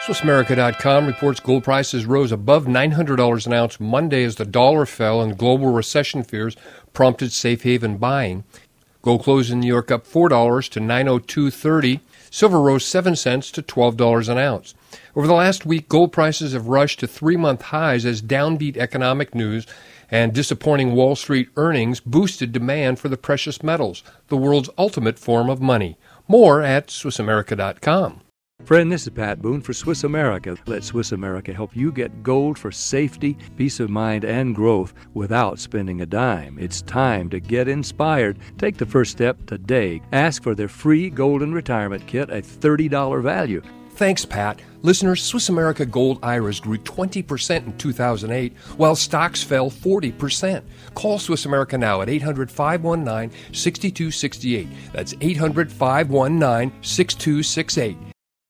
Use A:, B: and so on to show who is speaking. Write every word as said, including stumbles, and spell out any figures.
A: Swiss America dot com reports gold prices rose above nine hundred dollars an ounce Monday as the dollar fell and global recession fears prompted safe haven buying. Gold closed in New York up four dollars to nine oh two thirty. Silver rose seven cents to twelve dollars an ounce. Over the last week, gold prices have rushed to three-month highs as downbeat economic news and disappointing Wall Street earnings boosted demand for the precious metals, the world's ultimate form of money. More at Swiss America dot com.
B: Friend, this is Pat Boone for Swiss America. Let Swiss America help you get gold for safety, peace of mind, and growth without spending a dime. It's time to get inspired. Take the first step today. Ask for their free Golden Retirement Kit, a thirty dollars value.
A: Thanks, Pat. Listeners, Swiss America Gold I R As grew twenty percent in two thousand eight, while stocks fell forty percent. Call Swiss America now at eight hundred, five one nine, six two six eight. That's eight hundred, five one nine, six two six eight.